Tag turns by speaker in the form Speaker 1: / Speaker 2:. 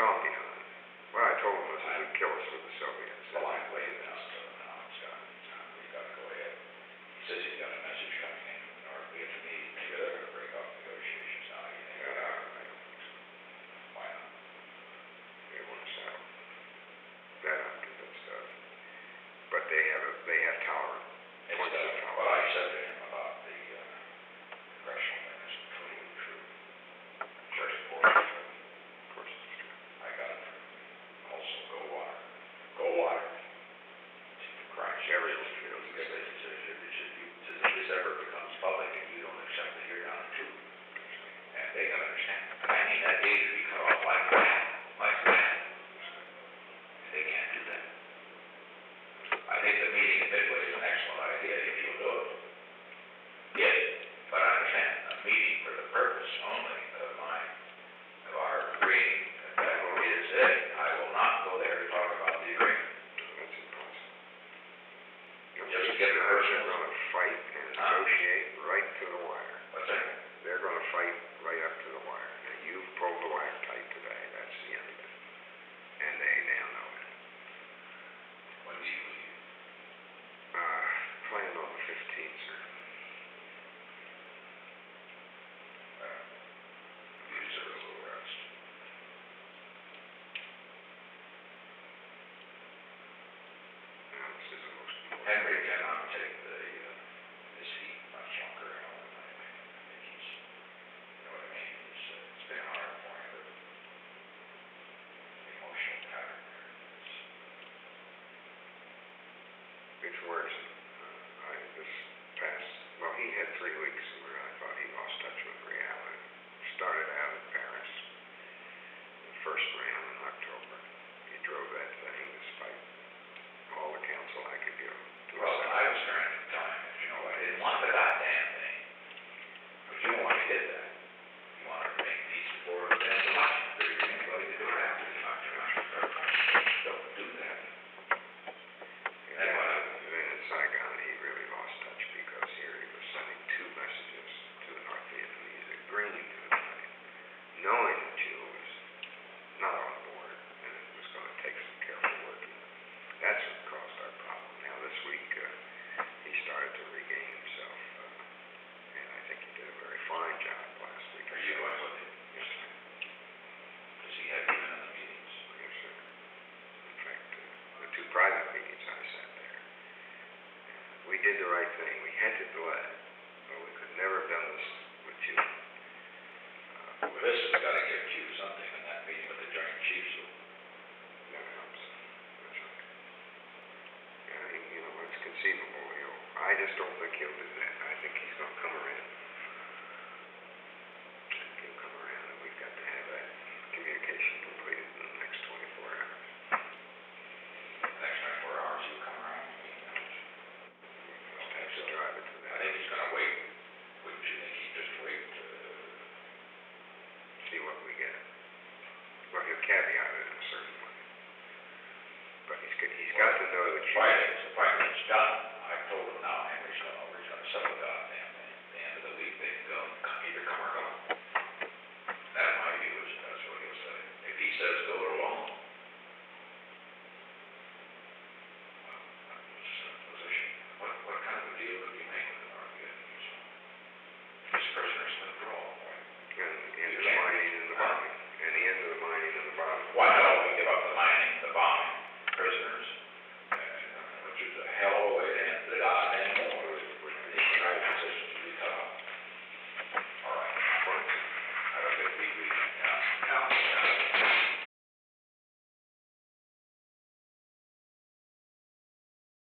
Speaker 1: gone beyond. What I told him was it would kill us with the Soviets.
Speaker 2: Well, I'm waiting now, so now it's got, we gotta go ahead. He says he's got a message coming in from the North Vietnamese, maybe they're gonna break off negotiations now, you think?
Speaker 1: I don't think
Speaker 2: Why not?
Speaker 1: they want to settle that up to that stuff. But they have tolerant
Speaker 2: It's,
Speaker 1: points of
Speaker 2: what
Speaker 1: tolerance.
Speaker 2: I said to him about the, congressional thing is totally true. First of all,
Speaker 1: Of course it's true.
Speaker 2: I got it from also Go Water. Go Water. Christ.
Speaker 1: Everyone feels
Speaker 2: Because if this ever becomes public and you don't accept it, you're down too. And they gotta understand. I mean, that data to be cut off like that, like that. They can't do that. I think the meeting at Midway is an excellent idea if you'll do it. Yeah, but I understand, a meeting for the purpose only of our agreeing that that is it. I will not go there to talk about the agreement.
Speaker 1: That's impossible.
Speaker 2: Just to get the
Speaker 1: They're
Speaker 2: person.
Speaker 1: going to fight and negotiate right to the wire.
Speaker 2: What's that?
Speaker 1: They're going to fight right up to the wire. Now, you've pulled the wire tight today. That's the end of it. And they now know it.
Speaker 2: When do you leave?
Speaker 1: Planned on the 15th, sir.
Speaker 2: You deserve a little rest.
Speaker 1: Now, this is the most important.
Speaker 2: Henry cannot take this heat much longer, I think he's, you know what I mean? It's been hard for him, but the emotional pattern there is.
Speaker 1: It's worse. He had 3 weeks where I thought he lost touch with reality. Started out in Paris, the first round in October. He drove that thing despite all the counsel I could give him.
Speaker 2: Well, I was trying to tell him, you know, I didn't want the goddamn thing. But you don't want to get that. You want to make peace before the end of the election. There's anybody to do it after the election. Don't do that.
Speaker 1: And then in Saigon, he really lost touch because here he was sending 2 messages to the North Vietnamese agreeing to the fight, knowing that Chiu was not on board and it was going to take some careful working. That's what caused our problem. Now this week, he started to regain himself, and I think he did a very fine job last week.
Speaker 2: Are you going with him?
Speaker 1: Yes, sir.
Speaker 2: Does he have you in the meetings?
Speaker 1: Yes, sir. In fact, the 2 private meetings I sat there. We did the right thing. We had to delay, but we could never have done this with you.
Speaker 2: Well, this has got to give you something in that meeting with the Joint Chiefs.
Speaker 1: That helps. That's right. Yeah, it's conceivable. I just don't think he'll do that. I think he's going to come around. I think he'll come around, and we've got to have that communication completed in the next 24 hours.
Speaker 2: The next 24 hours he'll come around and meet them.
Speaker 1: Just have to drive it to
Speaker 2: I
Speaker 1: that.
Speaker 2: think he's going to wait. Wouldn't you think he'd just wait?
Speaker 1: See what we get. Well, he'll caveat it in a certain way. But he's got to know that
Speaker 2: The fighting's done. I told him now, Henry's going over. He's going to settle the goddamn thing. At the end of the week, they can go. Either come or go. That's my view. That's what he'll say. If he says go along, well, that was a position. What kind of a deal would you make with the North Vietnamese? These prisoners withdrawal, right?
Speaker 1: and the end of the mining and the bombing. And the end of the mining and the bombing.
Speaker 2: Why not?